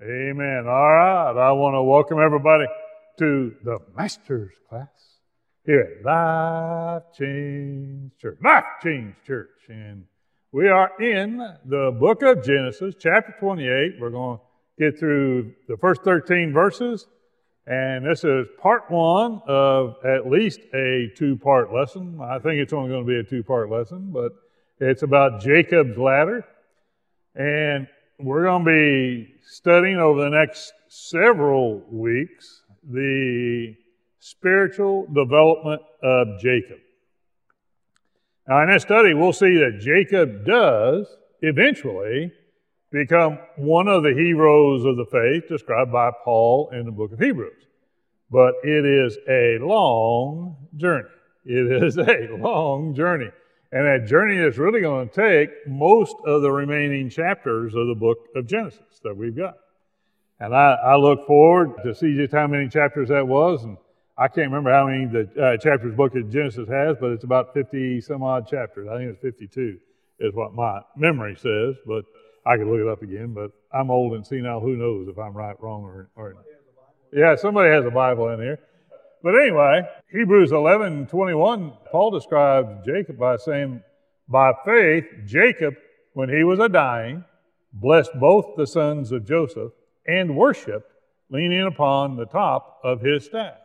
Amen. All right. I want to welcome everybody to the Master's class here at Life Change Church. Life Change Church. And we are in the book of Genesis, chapter 28. We're going to get through the first 13 verses. And this is part one of at least a two-part lesson. I think it's only going to be a two-part lesson, but it's about Jacob's ladder. And we're going to be studying over the next several weeks the spiritual development of Jacob. Now, in this study, we'll see that Jacob does eventually become one of the heroes of the faith described by Paul in the book of Hebrews. But it is a long journey. It is a long journey. And that journey is really going to take most of the remaining chapters of the book of Genesis that we've got. And I look forward to see just how many chapters that was. And I can't remember how many the chapters the book of Genesis has, but it's about 50 some odd chapters. I think it's 52 is what my memory says, but I could look it up again. But I'm old and senile. Who knows if I'm right, wrong, or yeah, somebody has a Bible in here. But anyway, Hebrews 11:21, Paul describes Jacob by saying, by faith, Jacob, when he was a-dying, blessed both the sons of Joseph and worshiped, leaning upon the top of his staff.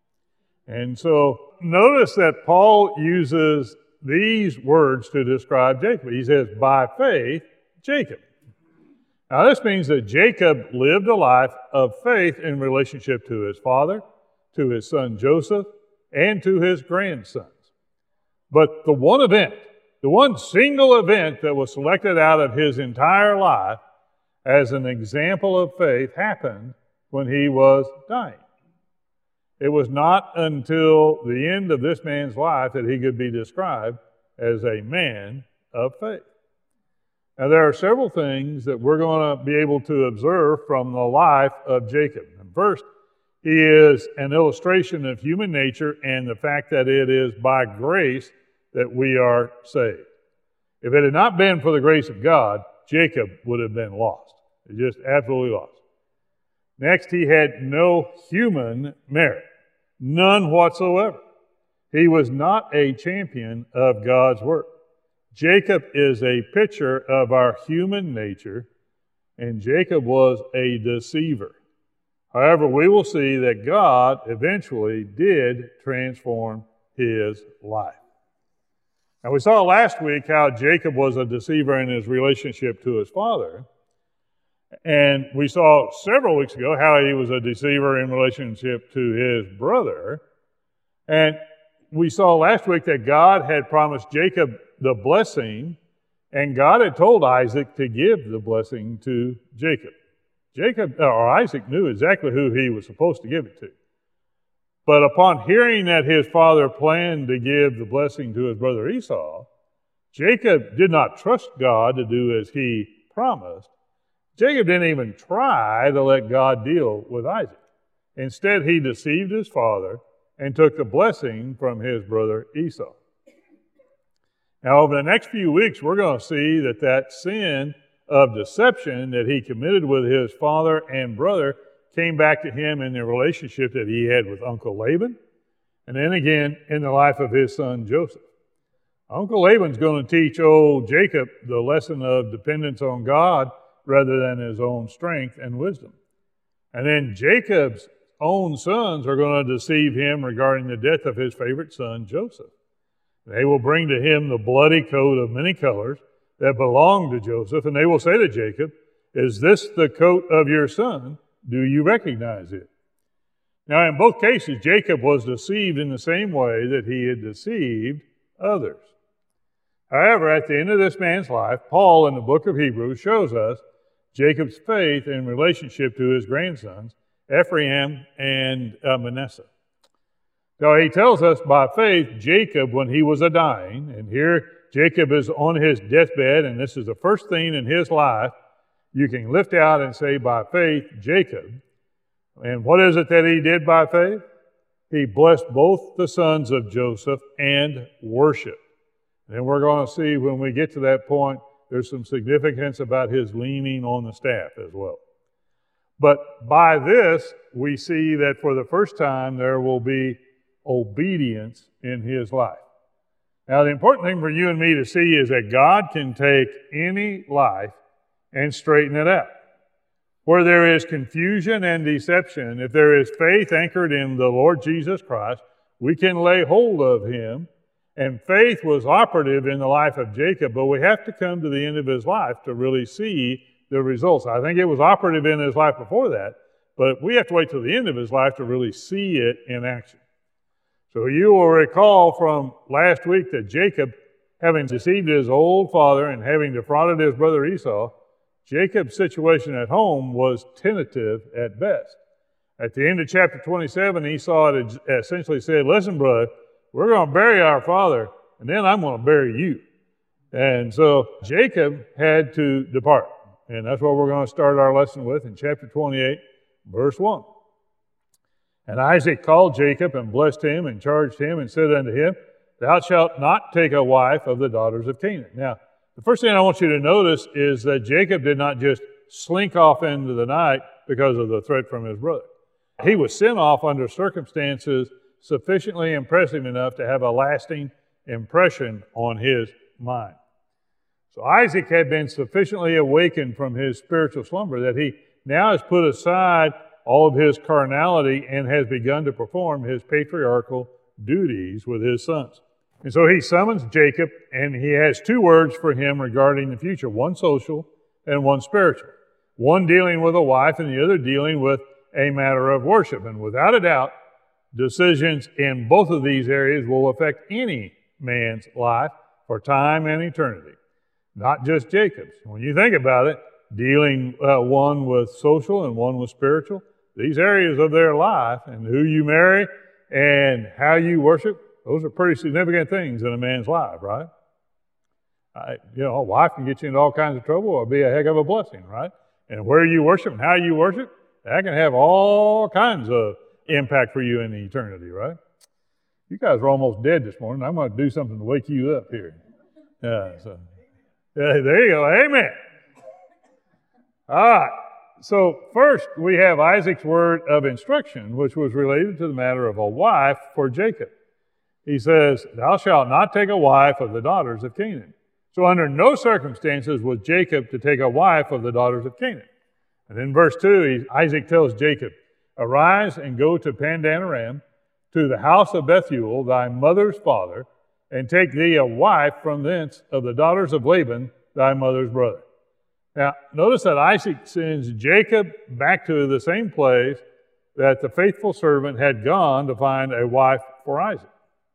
And so notice that Paul uses these words to describe Jacob. He says, by faith, Jacob. Now this means that Jacob lived a life of faith in relationship to his father, to his son Joseph, and to his grandsons. But the one single event that was selected out of his entire life as an example of faith happened when he was dying. It was not until the end of this man's life that he could be described as a man of faith. Now, there are several things that we're going to be able to observe from the life of Jacob. And first, he is an illustration of human nature and the fact that it is by grace that we are saved. If it had not been for the grace of God, Jacob would have been lost. Just absolutely lost. Next, he had no human merit. None whatsoever. He was not a champion of God's work. Jacob is a picture of our human nature, and Jacob was a deceiver. However, we will see that God eventually did transform his life. Now, we saw last week how Jacob was a deceiver in his relationship to his father. And we saw several weeks ago how he was a deceiver in relationship to his brother. And we saw last week that God had promised Jacob the blessing, and God had told Isaac to give the blessing to Jacob. Isaac knew exactly who he was supposed to give it to. But upon hearing that his father planned to give the blessing to his brother Esau, Jacob did not trust God to do as he promised. Jacob didn't even try to let God deal with Isaac. Instead, he deceived his father and took the blessing from his brother Esau. Now, over the next few weeks, we're going to see that sin of deception that he committed with his father and brother came back to him in the relationship that he had with Uncle Laban, and then again in the life of his son Joseph. Uncle Laban's going to teach old Jacob the lesson of dependence on God rather than his own strength and wisdom. And then Jacob's own sons are going to deceive him regarding the death of his favorite son Joseph. They will bring to him the bloody coat of many colors that belonged to Joseph, and they will say to Jacob, "Is this the coat of your son? Do you recognize it?" Now, in both cases, Jacob was deceived in the same way that he had deceived others. However, at the end of this man's life, Paul in the book of Hebrews shows us Jacob's faith in relationship to his grandsons, Ephraim and Manasseh. So he tells us by faith, Jacob, when he was a-dying, and here Jacob is on his deathbed, and this is the first thing in his life you can lift out and say, by faith, Jacob. And what is it that he did by faith? He blessed both the sons of Joseph and worshiped. And we're going to see when we get to that point, there's some significance about his leaning on the staff as well. But by this, we see that for the first time, there will be obedience in his life. Now, the important thing for you and me to see is that God can take any life and straighten it out. Where there is confusion and deception, if there is faith anchored in the Lord Jesus Christ, we can lay hold of him. And faith was operative in the life of Jacob, but we have to come to the end of his life to really see the results. I think it was operative in his life before that, but we have to wait till the end of his life to really see it in action. So you will recall from last week that Jacob, having deceived his old father and having defrauded his brother Esau, Jacob's situation at home was tentative at best. At the end of chapter 27, Esau had essentially said, listen, brother, we're going to bury our father, and then I'm going to bury you. And so Jacob had to depart. And that's what we're going to start our lesson with in chapter 28, verse 1. And Isaac called Jacob and blessed him and charged him and said unto him, thou shalt not take a wife of the daughters of Canaan. Now, the first thing I want you to notice is that Jacob did not just slink off into the night because of the threat from his brother. He was sent off under circumstances sufficiently impressive enough to have a lasting impression on his mind. So Isaac had been sufficiently awakened from his spiritual slumber that he now has put aside all of his carnality and has begun to perform his patriarchal duties with his sons. And so he summons Jacob, and he has two words for him regarding the future, one social and one spiritual. One dealing with a wife and the other dealing with a matter of worship. And without a doubt, decisions in both of these areas will affect any man's life for time and eternity, not just Jacob's. When you think about it, dealing one with social and one with spiritual, these areas of their life and who you marry and how you worship, those are pretty significant things in a man's life, right? A wife can get you into all kinds of trouble or be a heck of a blessing, right? And where you worship and how you worship, that can have all kinds of impact for you in eternity, right? You guys are almost dead this morning. I'm going to do something to wake you up here. There you go. Amen. All right. So first, we have Isaac's word of instruction, which was related to the matter of a wife for Jacob. He says, thou shalt not take a wife of the daughters of Canaan. So under no circumstances was Jacob to take a wife of the daughters of Canaan. And in verse 2, Isaac tells Jacob, arise and go to Pandan Aram, to the house of Bethuel, thy mother's father, and take thee a wife from thence of the daughters of Laban, thy mother's brother. Now, notice that Isaac sends Jacob back to the same place that the faithful servant had gone to find a wife for Isaac.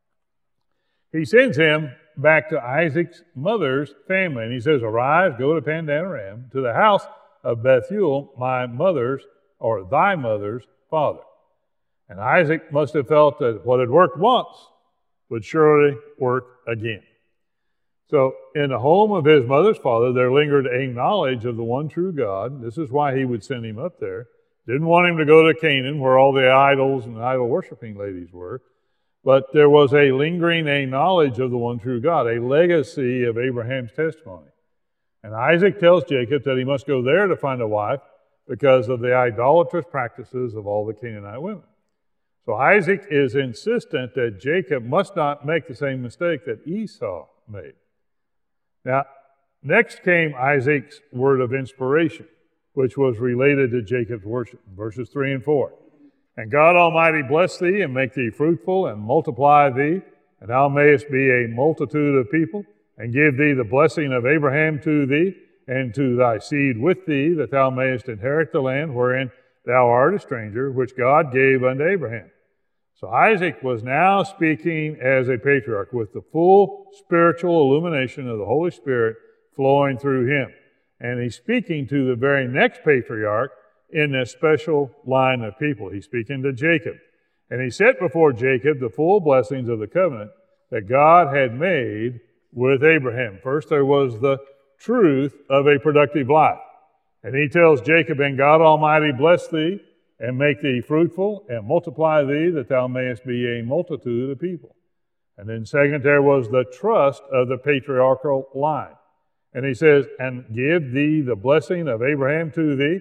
He sends him back to Isaac's mother's family, and he says, arise, go to Pandan Aram, to the house of Bethuel, my mother's, or thy mother's father. And Isaac must have felt that what had worked once would surely work again. So in the home of his mother's father, there lingered a knowledge of the one true God. This is why he would send him up there. Didn't want him to go to Canaan, where all the idols and idol-worshiping ladies were. But there was a knowledge of the one true God, a legacy of Abraham's testimony. And Isaac tells Jacob that he must go there to find a wife because of the idolatrous practices of all the Canaanite women. So Isaac is insistent that Jacob must not make the same mistake that Esau made. Now, next came Isaac's word of inspiration, which was related to Jacob's worship, verses 3 and 4. And God Almighty bless thee and make thee fruitful and multiply thee, and thou mayest be a multitude of people, and give thee the blessing of Abraham to thee, and to thy seed with thee, that thou mayest inherit the land wherein thou art a stranger, which God gave unto Abraham. So Isaac was now speaking as a patriarch with the full spiritual illumination of the Holy Spirit flowing through him. And he's speaking to the very next patriarch in this special line of people. He's speaking to Jacob. And he set before Jacob the full blessings of the covenant that God had made with Abraham. First, there was the truth of a productive life. And he tells Jacob, and God Almighty bless thee, and make thee fruitful, and multiply thee, that thou mayest be a multitude of people. And then second, there was the trust of the patriarchal line. And he says, and give thee the blessing of Abraham to thee,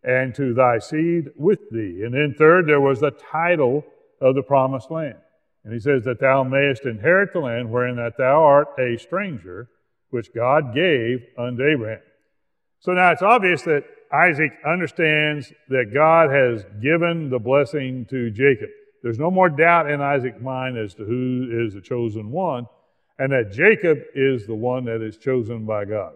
and to thy seed with thee. And then third, there was the title of the promised land. And he says that thou mayest inherit the land wherein that thou art a stranger, which God gave unto Abraham. So now it's obvious that Isaac understands that God has given the blessing to Jacob. There's no more doubt in Isaac's mind as to who is the chosen one, and that Jacob is the one that is chosen by God.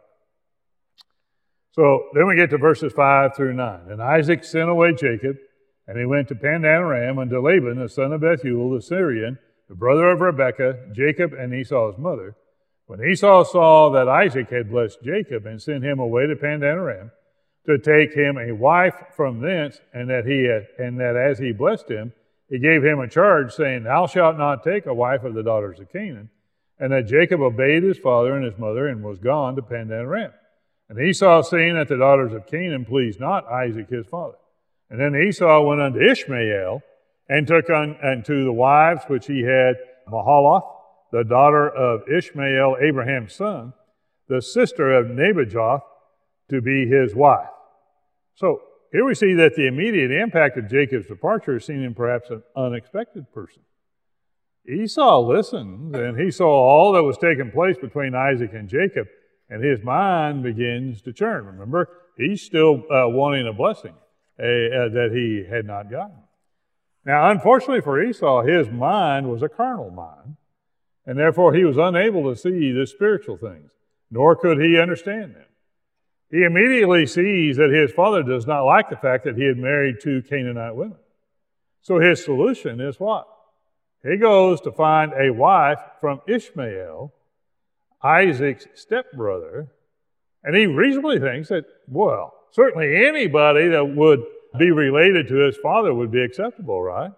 So then we get to verses 5 through 9. And Isaac sent away Jacob, and he went to Padan Aram unto Laban, the son of Bethuel, the Syrian, the brother of Rebekah, Jacob and Esau's mother. When Esau saw that Isaac had blessed Jacob and sent him away to Padan Aram to take him a wife from thence, and that as he blessed him, he gave him a charge, saying, Thou shalt not take a wife of the daughters of Canaan. And that Jacob obeyed his father and his mother, and was gone to Padan Aram. And Esau, seeing that the daughters of Canaan pleased not Isaac his father. And then Esau went unto Ishmael, and took unto the wives which he had Mahalath, the daughter of Ishmael, Abraham's son, the sister of Nebajoth, to be his wife. So here we see that the immediate impact of Jacob's departure is seen in perhaps an unexpected person. Esau listened, and he saw all that was taking place between Isaac and Jacob, and his mind begins to churn. Remember, he's still wanting a blessing that he had not gotten. Now, unfortunately for Esau, his mind was a carnal mind, and therefore he was unable to see the spiritual things, nor could he understand them. He immediately sees that his father does not like the fact that he had married 2 Canaanite women. So his solution is what? He goes to find a wife from Ishmael, Isaac's stepbrother, and he reasonably thinks that, well, certainly anybody that would be related to his father would be acceptable, right?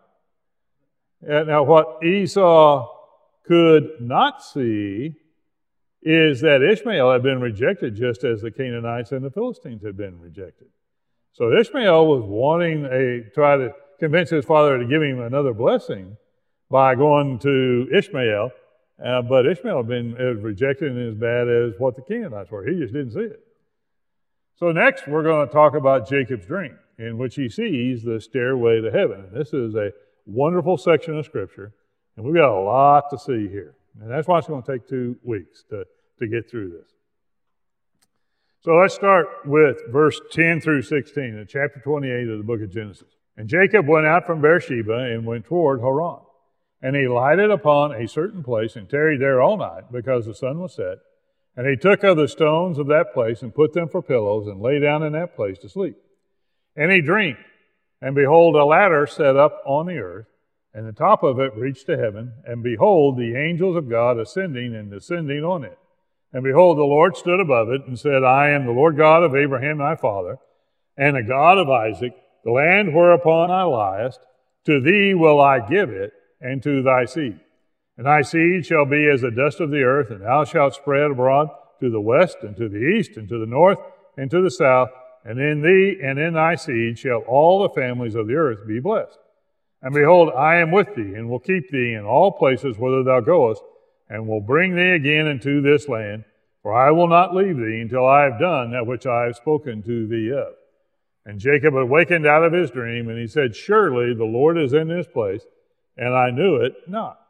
Now, what Esau could not see is that Ishmael had been rejected just as the Canaanites and the Philistines had been rejected. So Ishmael was wanting try to convince his father to give him another blessing by going to Ishmael, but Ishmael had been rejected and as bad as what the Canaanites were. He just didn't see it. So next we're going to talk about Jacob's dream, in which he sees the stairway to heaven. And this is a wonderful section of Scripture, and we've got a lot to see here. And that's why it's going to take 2 weeks to get through this. So let's start with verse 10 through 16 in chapter 28 of the book of Genesis. And Jacob went out from Beersheba and went toward Haran. And he lighted upon a certain place and tarried there all night, because the sun was set. And he took of the stones of that place and put them for pillows, and lay down in that place to sleep. And he dreamed, and behold, a ladder set up on the earth, and the top of it reached to heaven, and behold, the angels of God ascending and descending on it. And behold, the Lord stood above it, and said, I am the Lord God of Abraham thy father, and the God of Isaac. The land whereupon thou liest, to thee will I give it, and to thy seed. And thy seed shall be as the dust of the earth, and thou shalt spread abroad to the west, and to the east, and to the north, and to the south. And in thee and in thy seed shall all the families of the earth be blessed. And behold, I am with thee, and will keep thee in all places whither thou goest, and will bring thee again into this land. For I will not leave thee until I have done that which I have spoken to thee of. And Jacob awakened out of his dream, and he said, Surely the Lord is in this place, and I knew it not.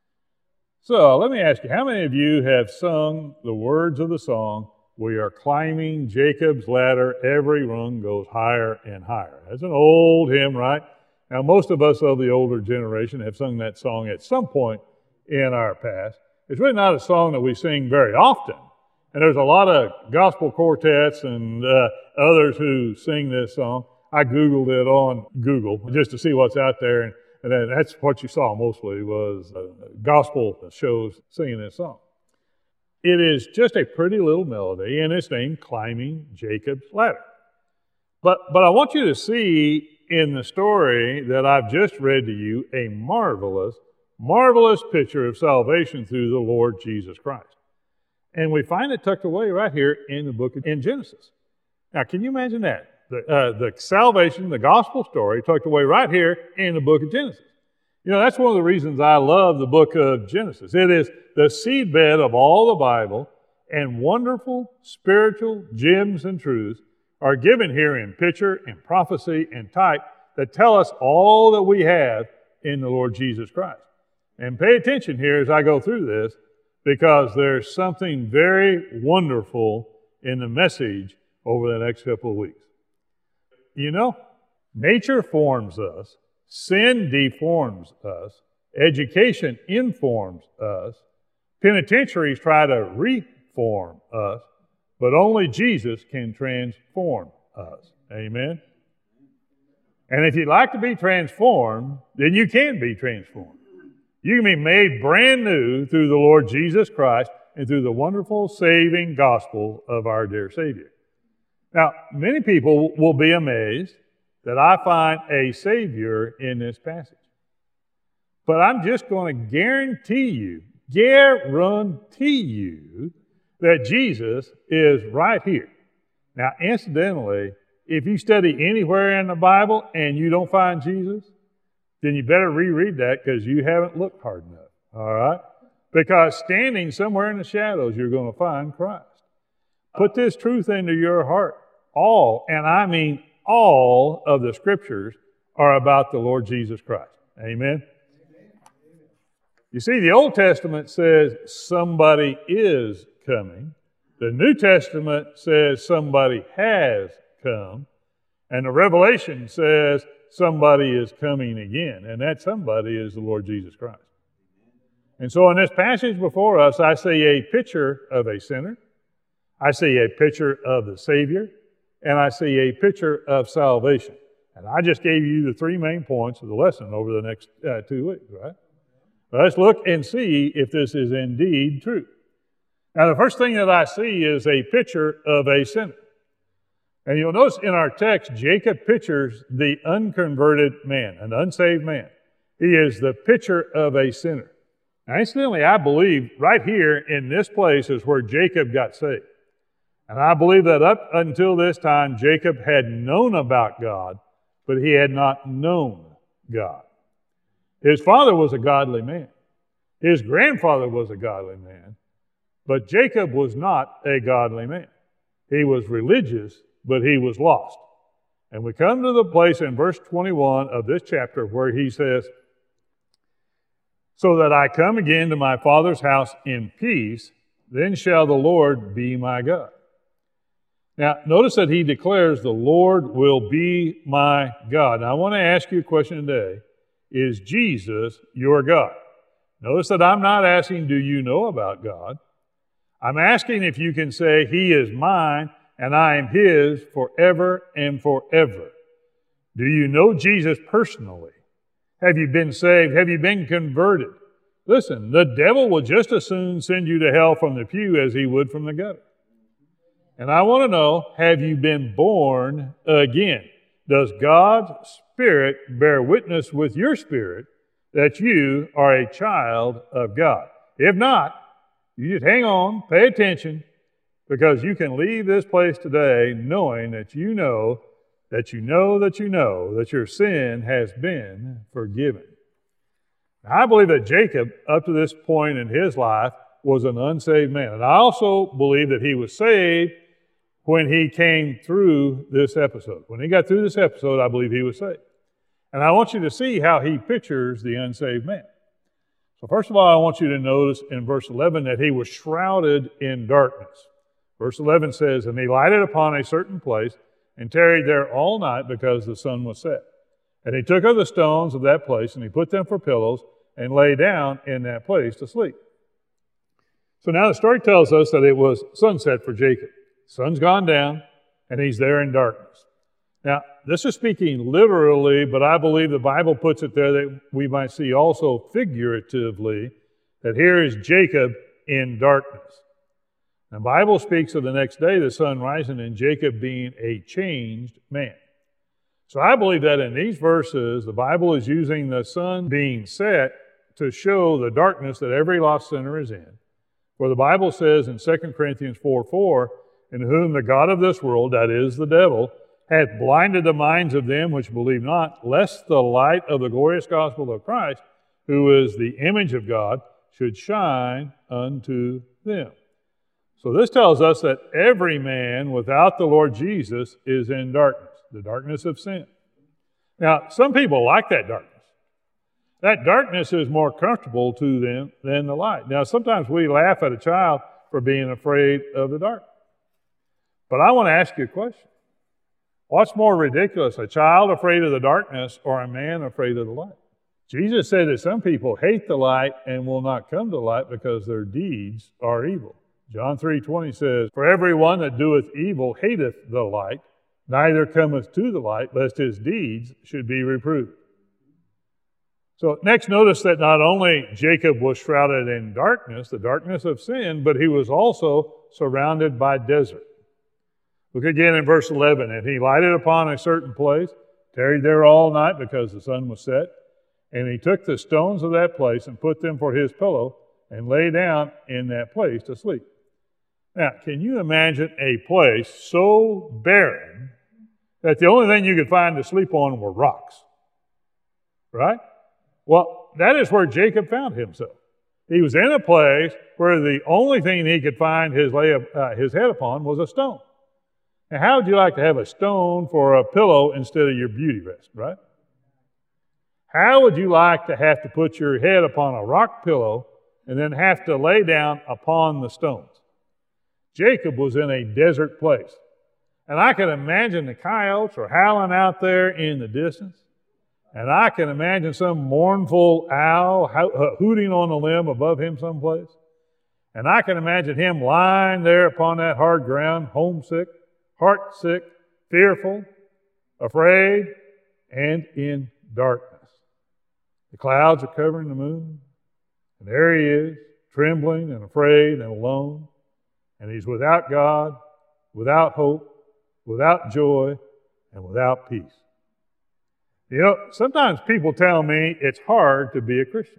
So let me ask you, how many of you have sung the words of the song, We are climbing Jacob's ladder, every rung goes higher and higher? That's an old hymn, right? Now, most of us of the older generation have sung that song at some point in our past. It's really not a song that we sing very often. And there's a lot of gospel quartets and others who sing this song. I Googled it on Google just to see what's out there, and that's what you saw mostly was gospel shows singing this song. It is just a pretty little melody, and it's named Climbing Jacob's Ladder. But I want you to see in the story that I've just read to you a marvelous, marvelous picture of salvation through the Lord Jesus Christ. And we find it tucked away right here in the book in Genesis. Now, can you imagine that? The salvation, the gospel story, tucked away right here in the book of Genesis. You know, that's one of the reasons I love the book of Genesis. It is the seedbed of all the Bible, and wonderful spiritual gems and truths are given here in picture and prophecy and type that tell us all that we have in the Lord Jesus Christ. And pay attention here as I go through this, because there's something very wonderful in the message over the next couple of weeks. You know, nature forms us, sin deforms us, education informs us, penitentiaries try to reform us, but only Jesus can transform us. Amen? And if you'd like to be transformed, then you can be transformed. You can be made brand new through the Lord Jesus Christ and through the wonderful saving gospel of our dear Savior. Now, many people will be amazed that I find a Savior in this passage. But I'm just going to guarantee you that Jesus is right here. Now, incidentally, if you study anywhere in the Bible and you don't find Jesus, then you better reread that because you haven't looked hard enough, all right? Because standing somewhere in the shadows, you're going to find Christ. Put this truth into your heart. All, and I mean all, of the Scriptures are about the Lord Jesus Christ. Amen? You see, the Old Testament says somebody is coming. The New Testament says somebody has come. And the Revelation says somebody is coming again. And that somebody is the Lord Jesus Christ. And so in this passage before us, I see a picture of a sinner. I see a picture of the Savior. And I see a picture of salvation. And I just gave you the three main points of the lesson over the next 2 weeks, right? Let's look and see if this is indeed true. Now, the first thing that I see is a picture of a sinner. And you'll notice in our text, Jacob pictures the unconverted man, an unsaved man. He is the picture of a sinner. Now, incidentally, I believe right here in this place is where Jacob got saved. And I believe that up until this time, Jacob had known about God, but he had not known God. His father was a godly man. His grandfather was a godly man. But Jacob was not a godly man. He was religious, but he was lost. And we come to the place in verse 21 of this chapter where he says, "So that I come again to my father's house in peace, then shall the Lord be my God." Now, notice that he declares, "The Lord will be my God." Now, I want to ask you a question today. Is Jesus your God? Notice that I'm not asking, do you know about God? I'm asking if you can say, He is mine and I am His forever and forever. Do you know Jesus personally? Have you been saved? Have you been converted? Listen, the devil will just as soon send you to hell from the pew as he would from the gutter. And I want to know, have you been born again? Does God's Spirit bear witness with your spirit that you are a child of God? If not, you just hang on, pay attention, because you can leave this place today knowing that you know that your sin has been forgiven. Now, I believe that Jacob, up to this point in his life, was an unsaved man. And I also believe that he was saved when he came through this episode. When he got through this episode, I believe he was saved. And I want you to see how he pictures the unsaved man. So first of all, I want you to notice in verse 11 that he was shrouded in darkness. Verse 11 says, "And he lighted upon a certain place and tarried there all night because the sun was set. And he took of the stones of that place and he put them for pillows and lay down in that place to sleep." So now the story tells us that it was sunset for Jacob. Sun's gone down, and he's there in darkness. Now, this is speaking literally, but I believe the Bible puts it there that we might see also figuratively that here is Jacob in darkness. The Bible speaks of the next day, the sun rising, and Jacob being a changed man. So I believe that in these verses, the Bible is using the sun being set to show the darkness that every lost sinner is in. For the Bible says in 2 Corinthians 4:4, "In whom the God of this world," that is the devil, "hath blinded the minds of them which believe not, lest the light of the glorious gospel of Christ, who is the image of God, should shine unto them." So this tells us that every man without the Lord Jesus is in darkness, the darkness of sin. Now, some people like that darkness. That darkness is more comfortable to them than the light. Now, sometimes we laugh at a child for being afraid of the dark. But I want to ask you a question. What's more ridiculous, a child afraid of the darkness or a man afraid of the light? Jesus said that some people hate the light and will not come to light because their deeds are evil. John 3:20 says, "For everyone that doeth evil hateth the light, neither cometh to the light, lest his deeds should be reproved." So next, notice that not only Jacob was shrouded in darkness, the darkness of sin, but he was also surrounded by desert. Look again in verse 11. "And he lighted upon a certain place, tarried there all night because the sun was set. And he took the stones of that place and put them for his pillow and lay down in that place to sleep." Now, can you imagine a place so barren that the only thing you could find to sleep on were rocks? Right? Well, that is where Jacob found himself. He was in a place where the only thing he could find his head upon was a stone. Now, how would you like to have a stone for a pillow instead of your beauty rest, right? How would you like to have to put your head upon a rock pillow and then have to lay down upon the stones? Jacob was in a desert place. And I can imagine the coyotes are howling out there in the distance. And I can imagine some mournful owl hooting on a limb above him someplace. And I can imagine him lying there upon that hard ground, homesick, heartsick, fearful, afraid, and in darkness. The clouds are covering the moon, and there he is, trembling and afraid and alone. And he's without God, without hope, without joy, and without peace. You know, sometimes people tell me it's hard to be a Christian.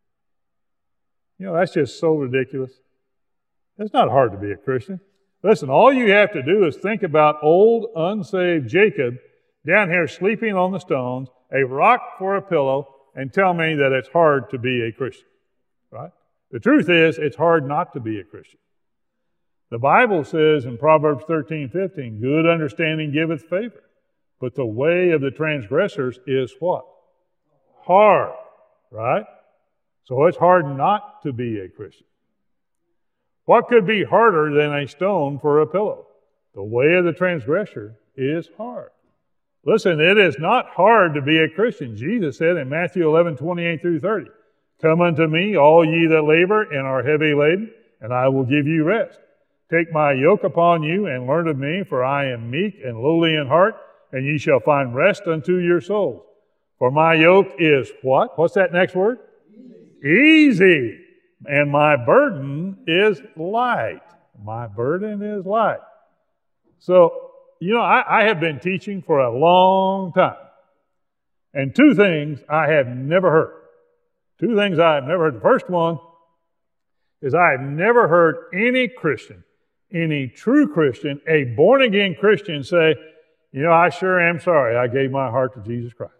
You know, that's just so ridiculous. It's not hard to be a Christian. Listen, all you have to do is think about old, unsaved Jacob down here sleeping on the stones, a rock for a pillow, and tell me that it's hard to be a Christian, right? The truth is, it's hard not to be a Christian. The Bible says in Proverbs 13:15, "Good understanding giveth favor, but the way of the transgressors is" what? Hard, right? So it's hard not to be a Christian. What could be harder than a stone for a pillow? The way of the transgressor is hard. Listen, it is not hard to be a Christian. Jesus said in Matthew 11:28 through 30, "Come unto me, all ye that labor and are heavy laden, and I will give you rest. Take my yoke upon you and learn of me, for I am meek and lowly in heart, and ye shall find rest unto your souls. For my yoke is" what? What's that next word? Easy. "And my burden is light." My burden is light. So, you know, I have been teaching for a long time. And two things I have never heard. Two things I have never heard. The first one is I have never heard any Christian, any true Christian, a born-again Christian say, "You know, I sure am sorry I gave my heart to Jesus Christ."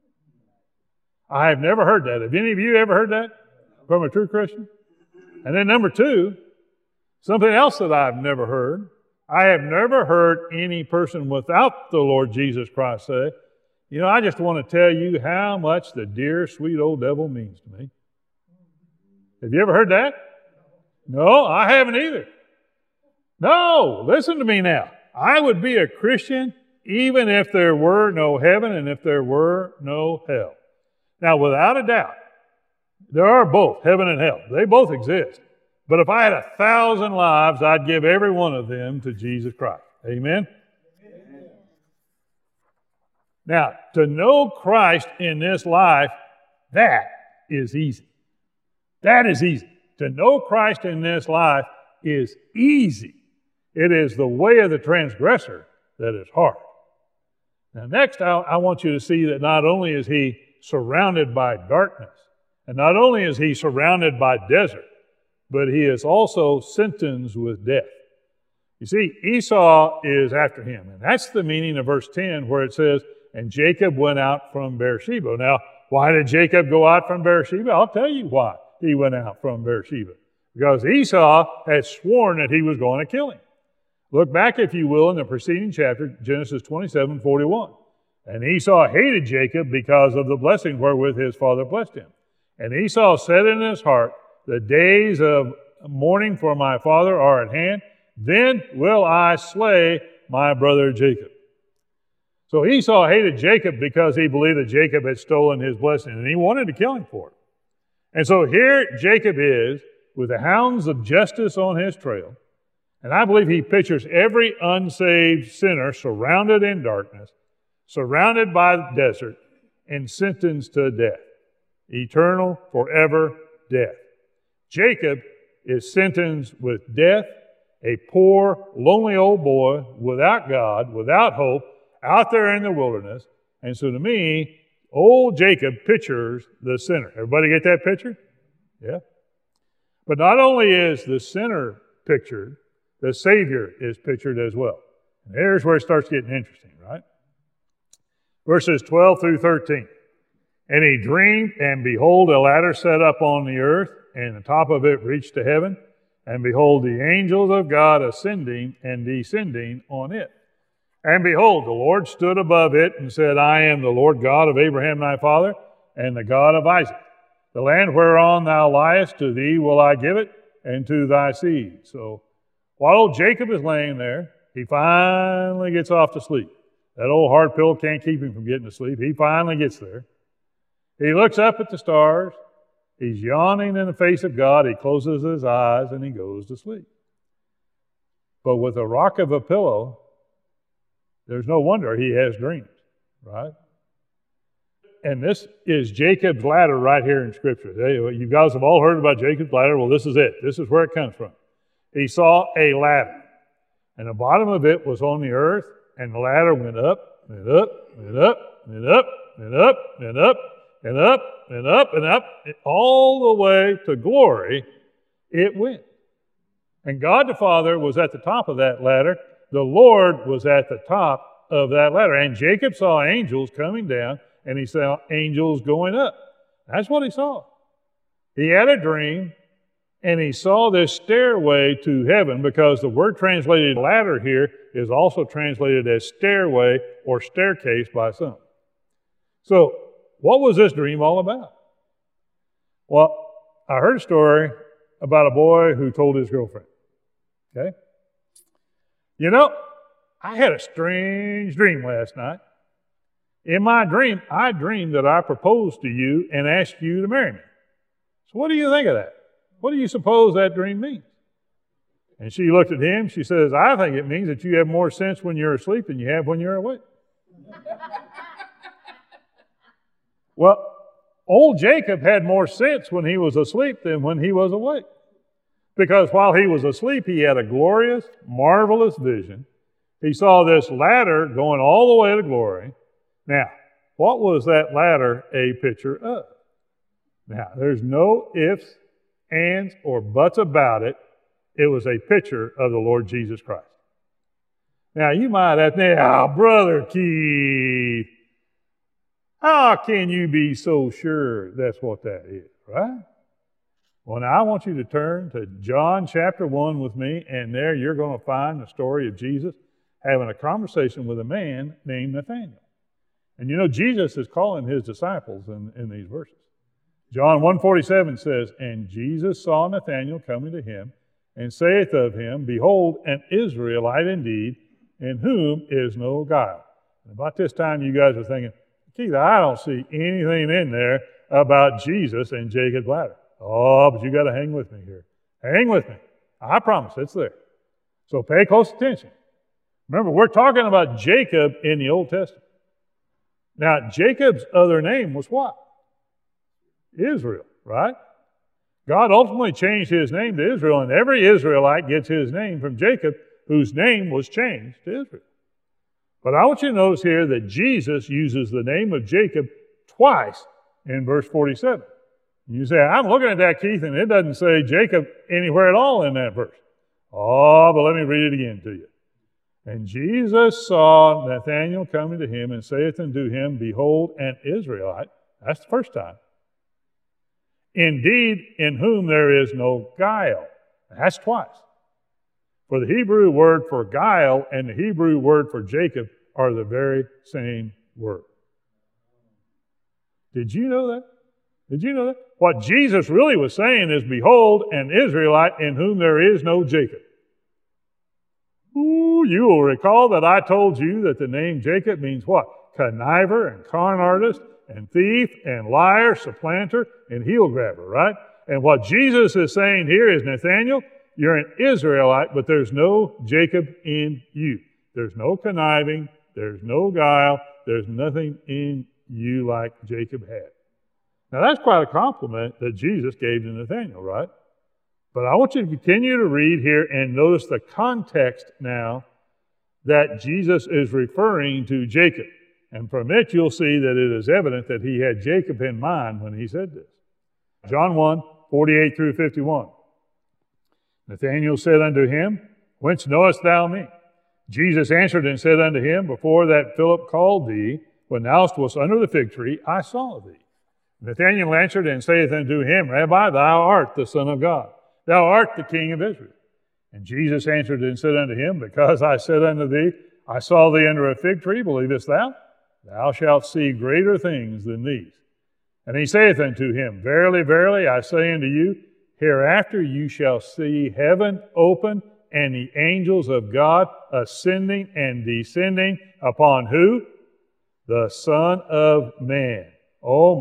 I have never heard that. Have any of you ever heard that from a true Christian? And then number two, something else that I've never heard. I have never heard any person without the Lord Jesus Christ say, "You know, I just want to tell you how much the dear, sweet old devil means to me." Have you ever heard that? No, I haven't either. No, listen to me now. I would be a Christian even if there were no heaven and if there were no hell. Now, without a doubt, there are both, heaven and hell. They both exist. But if I had 1,000 lives, I'd give every one of them to Jesus Christ. Amen? Amen? Now, to know Christ in this life, that is easy. That is easy. To know Christ in this life is easy. It is the way of the transgressor that is hard. Now, next, I want you to see that not only is he surrounded by darkness, and not only is he surrounded by desert, but he is also sentenced with death. You see, Esau is after him, and that's the meaning of verse 10 where it says, "And Jacob went out from Beersheba." Now, why did Jacob go out from Beersheba? I'll tell you why he went out from Beersheba. because Esau had sworn that he was going to kill him. Look back, if you will, in the preceding chapter, Genesis 27:41. And Esau hated Jacob because of the blessing wherewith his father blessed him. And Esau said in his heart, the days of mourning for my father are at hand, then will I slay my brother Jacob. So Esau hated Jacob because he believed that Jacob had stolen his blessing, and he wanted to kill him for it. And so here Jacob is with the hounds of justice on his trail, and I believe he pictures every unsaved sinner surrounded in darkness, surrounded by the desert, and sentenced to death. Eternal, forever death. Jacob is sentenced with death, a poor, lonely old boy without God, without hope, out there in the wilderness. And so to me, old Jacob pictures the sinner. Everybody get that picture? Yeah. But not only is the sinner pictured, the Savior is pictured as well. And here's where it starts getting interesting, right? Verses 12 through 13. And he dreamed, and behold, a ladder set up on the earth, and the top of it reached to heaven. And behold, the angels of God ascending and descending on it. And behold, the Lord stood above it and said, I am the Lord God of Abraham thy father, and the God of Isaac. The land whereon thou liest, to thee will I give it, and to thy seed. So while old Jacob is laying there, he finally gets off to sleep. That old hard pillow can't keep him from getting to sleep. He finally gets there. He looks up at the stars. He's yawning in the face of God. He closes his eyes and he goes to sleep. But with a rock of a pillow, there's no wonder he has dreams, right? And this is Jacob's ladder right here in Scripture. You guys have all heard about Jacob's ladder. Well, this is it. This is where it comes from. He saw a ladder, and the bottom of it was on the earth, and the ladder went up and up and up and up and up and up and up and up and up, all the way to glory it went. And God the Father was at the top of that ladder. The Lord was at the top of that ladder. And Jacob saw angels coming down, and he saw angels going up. That's what he saw. He had a dream, and he saw this stairway to heaven, because the word translated ladder here is also translated as stairway or staircase by some. So, what was this dream all about? Well, I heard a story about a boy who told his girlfriend, okay? You know, I had a strange dream last night. In my dream, I dreamed that I proposed to you and asked you to marry me. So what do you think of that? What do you suppose that dream means? And she looked at him. She says, I think it means that you have more sense when you're asleep than you have when you're awake. Well, old Jacob had more sense when he was asleep than when he was awake. Because while he was asleep, he had a glorious, marvelous vision. He saw this ladder going all the way to glory. Now, what was that ladder a picture of? Now, there's no ifs, ands, or buts about it. It was a picture of the Lord Jesus Christ. Now, you might ask, now, Brother Keith, how can you be so sure that's what that is, right? Well, now I want you to turn to John chapter 1 with me, and there you're going to find the story of Jesus having a conversation with a man named Nathanael. And you know, Jesus is calling his disciples in these verses. John 1:47 says, And Jesus saw Nathanael coming to him, and saith of him, Behold, an Israelite indeed, in whom is no guile. And about this time, you guys are thinking, Keith, I don't see anything in there about Jesus and Jacob's ladder. Oh, but you got to hang with me here. Hang with me. I promise it's there. So pay close attention. Remember, we're talking about Jacob in the Old Testament. Now, Jacob's other name was what? Israel, right? God ultimately changed his name to Israel, and every Israelite gets his name from Jacob, whose name was changed to Israel. But I want you to notice here that Jesus uses the name of Jacob twice in verse 47. You say, I'm looking at that, Keith, and it doesn't say Jacob anywhere at all in that verse. Oh, but let me read it again to you. And Jesus saw Nathanael coming to him, and saith unto him, Behold, an Israelite. That's the first time. Indeed, in whom there is no guile. That's twice. For the Hebrew word for guile and the Hebrew word for Jacob are the very same word. Did you know that? Did you know that? What Jesus really was saying is, behold, an Israelite in whom there is no Jacob. Ooh, you will recall that I told you that the name Jacob means what? Conniver and con artist and thief and liar, supplanter and heel grabber, right? And what Jesus is saying here is, Nathaniel, you're an Israelite, but there's no Jacob in you. There's no conniving. There's no guile. There's nothing in you like Jacob had. Now, that's quite a compliment that Jesus gave to Nathaniel, right? But I want you to continue to read here and notice the context now that Jesus is referring to Jacob. And from it, you'll see that it is evident that he had Jacob in mind when he said this. John 1, 48 through 51. Nathanael said unto him, Whence knowest thou me? Jesus answered and said unto him, Before that Philip called thee, when thou wast under the fig tree, I saw thee. Nathanael answered and saith unto him, Rabbi, thou art the Son of God. Thou art the King of Israel. And Jesus answered and said unto him, Because I said unto thee, I saw thee under a fig tree, believest thou? Thou shalt see greater things than these. And he saith unto him, Verily, verily, I say unto you, hereafter you shall see heaven open, and the angels of God ascending and descending upon who? The Son of Man. Oh,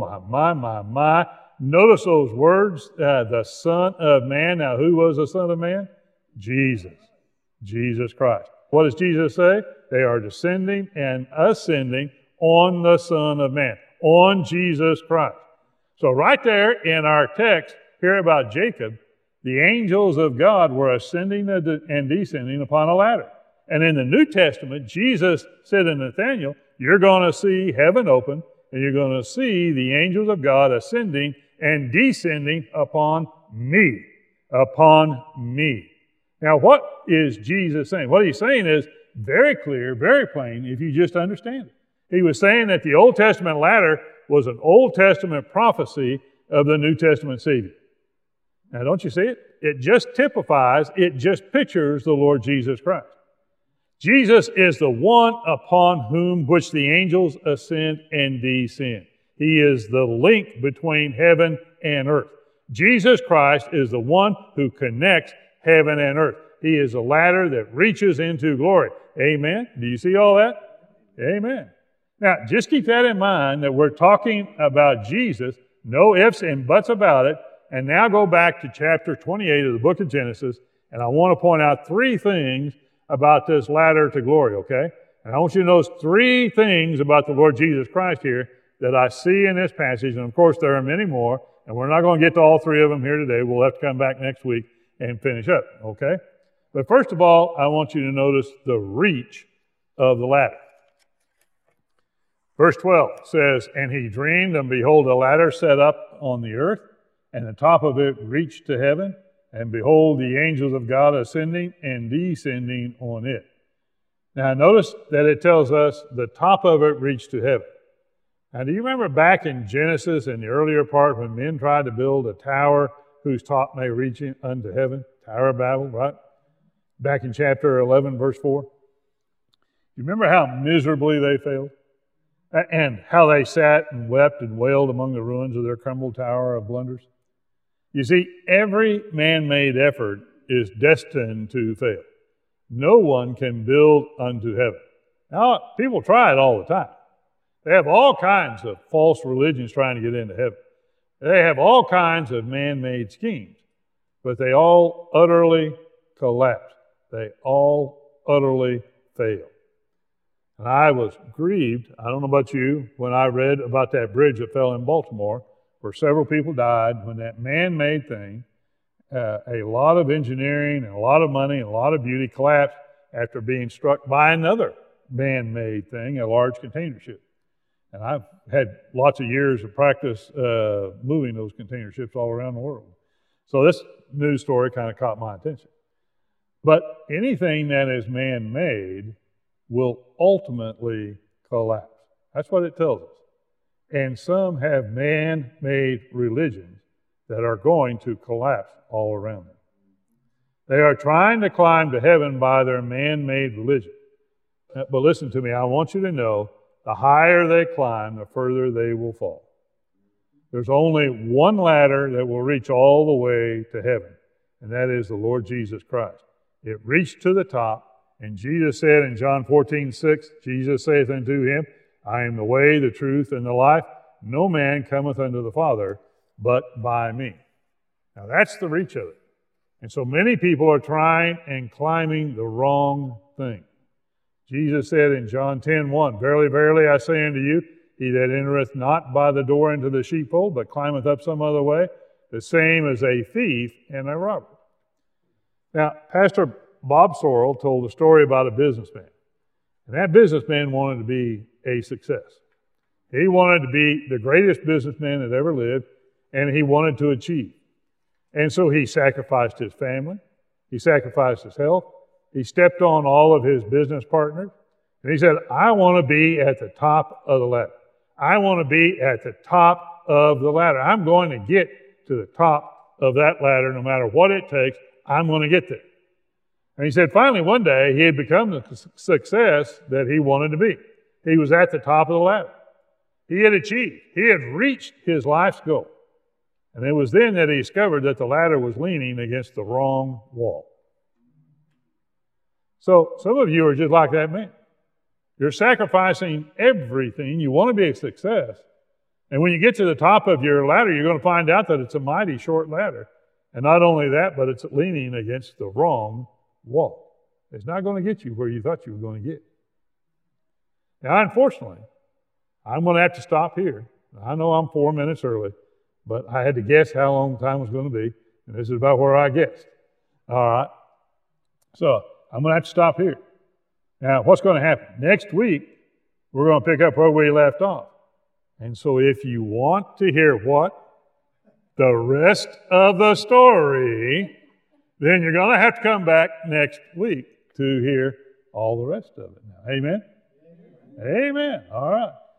my. Notice those words, the Son of Man. Now, who was the Son of Man? Jesus. Jesus Christ. What does Jesus say? They are descending and ascending on the Son of Man, on Jesus Christ. So right there in our text here about Jacob, the angels of God were ascending and descending upon a ladder. And in the New Testament, Jesus said to Nathanael, you're going to see heaven open, and you're going to see the angels of God ascending and descending upon me. Upon me. Now, what is Jesus saying? What he's saying is very clear, very plain, if you just understand it. He was saying that the Old Testament ladder was an Old Testament prophecy of the New Testament Savior. Now, don't you see it? It just typifies, it just pictures the Lord Jesus Christ. Jesus is the one upon whom which the angels ascend and descend. He is the link between heaven and earth. Jesus Christ is the one who connects heaven and earth. He is a ladder that reaches into glory. Amen? Do you see all that? Amen. Now, just keep that in mind that we're talking about Jesus, no ifs and buts about it. And now go back to chapter 28 of the book of Genesis, and I want to point out three things about this ladder to glory, okay? And I want you to notice three things about the Lord Jesus Christ here that I see in this passage, and of course there are many more, and we're not going to get to all three of them here today. We'll have to come back next week and finish up, okay? But first of all, I want you to notice the reach of the ladder. Verse 12 says, And he dreamed, and behold, a ladder set up on the earth, and the top of it reached to heaven, and behold, the angels of God ascending and descending on it. Now, notice that it tells us the top of it reached to heaven. Now, do you remember back in Genesis, in the earlier part, when men tried to build a tower whose top may reach unto heaven? Tower of Babel, right? Back in chapter 11, verse 4. Do you remember how miserably they failed? And how they sat and wept and wailed among the ruins of their crumbled tower of blunders? You see, every man-made effort is destined to fail. No one can build unto heaven. Now, people try it all the time. They have all kinds of false religions trying to get into heaven. They have all kinds of man-made schemes, but they all utterly collapse. They all utterly fail. And I was grieved, I don't know about you, when I read about that bridge that fell in Baltimore, where several people died when that man-made thing, a lot of engineering and a lot of money and a lot of beauty collapsed after being struck by another man-made thing, a large container ship. And I've had lots of years of practice moving those container ships all around the world. So this news story kind of caught my attention. But anything that is man-made will ultimately collapse. That's what it tells us. And some have man-made religions that are going to collapse all around them. They are trying to climb to heaven by their man-made religion. But listen to me, I want you to know, the higher they climb, the further they will fall. There's only one ladder that will reach all the way to heaven, and that is the Lord Jesus Christ. It reached to the top, and Jesus said in John 14:6, Jesus saith unto him, I am the way, the truth, and the life. No man cometh unto the Father but by me. Now that's the reach of it. And so many people are trying and climbing the wrong thing. Jesus said in John 10:1, Verily, verily, I say unto you, he that entereth not by the door into the sheepfold, but climbeth up some other way, the same as a thief and a robber. Now, Pastor Bob Sorrell told a story about a businessman. And that businessman wanted to be a success. He wanted to be the greatest businessman that ever lived, and he wanted to achieve. And so he sacrificed his family. He sacrificed his health. He stepped on all of his business partners. And he said, I want to be at the top of the ladder. I want to be at the top of the ladder. I'm going to get to the top of that ladder no matter what it takes. I'm going to get there. And he said, finally, one day, he had become the success that he wanted to be. He was at the top of the ladder. He had achieved. He had reached his life's goal. And it was then that he discovered that the ladder was leaning against the wrong wall. So some of you are just like that man. You're sacrificing everything. You want to be a success. And when you get to the top of your ladder, you're going to find out that it's a mighty short ladder. And not only that, but it's leaning against the wrong wall. It's not going to get you where you thought you were going to get. Now, unfortunately, I'm going to have to stop here. I know I'm 4 minutes early, but I had to guess how long the time was going to be, and this is about where I guessed. All right. So I'm going to have to stop here. Now, what's going to happen? Next week, we're going to pick up where we left off. And so if you want to hear what? The rest of the story, then you're going to have to come back next week to hear all the rest of it. Now, amen? Amen. All right.